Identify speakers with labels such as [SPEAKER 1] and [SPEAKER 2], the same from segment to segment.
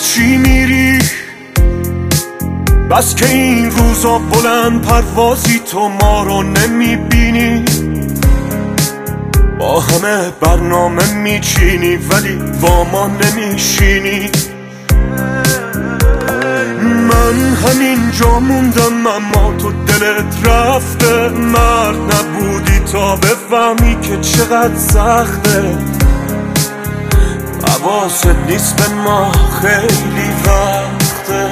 [SPEAKER 1] چی میری؟ بس که این روزا بلند پروازی تو ما رو نمیبینی، با همه برنامه میچینی ولی با ما نمیشینی. من همینجا موندم اما تو دلت رفته، مرد نبودی تا بفهمی که چقدر سخته. حواست نیست به ما خیلی وقته.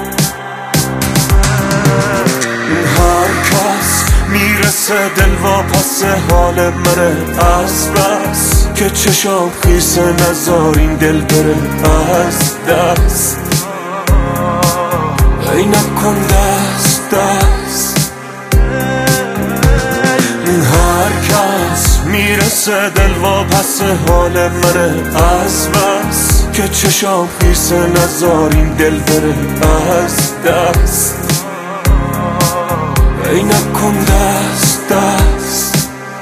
[SPEAKER 1] هر کس میرسه دل واپس حال منه از بس که چشام خیسه، نزار این دل بره از دست. ای نکن دست دست. هر کس میرسه دل واپس حال منه از بس که چشام خیسه، نزار این دل بره از دست. ای نکن دست دست.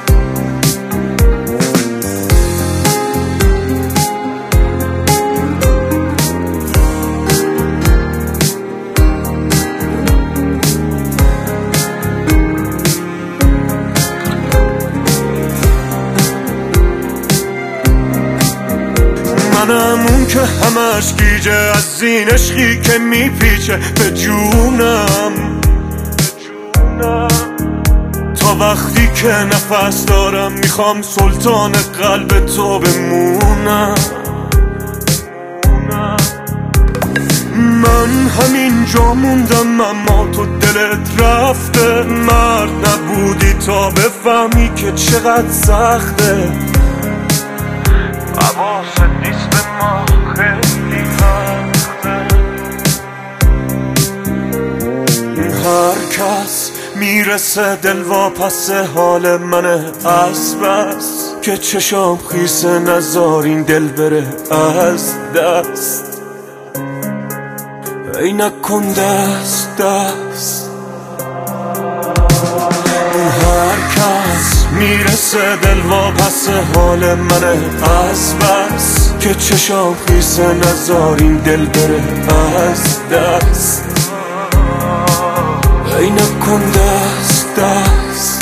[SPEAKER 1] منم اون که همش گیجه از این عشقی که میپیچه به جونم، تا وقتی که نفس دارم میخوام سلطان قلب تو بمونم. من همینجا موندم اما تو دلت رفته، مرد نبودی تا بفهمی که چقدر سخته. حواست نیست به ما خیلی وقته. هر کس میرسه دل واپس حال منه از بس که چشام خیسه، نزار این دل بره از دست. ای نکن دست دست. هر کس میرسه دل واپس حال منه از بس که چشام خیسه، نزار این دل بره از دست. ای نکن دست دست.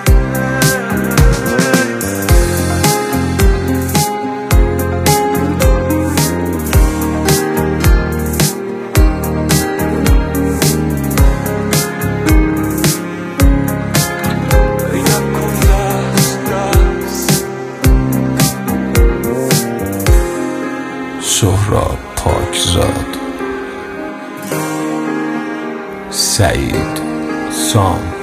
[SPEAKER 2] سهراب پاکزاد، سعید سام.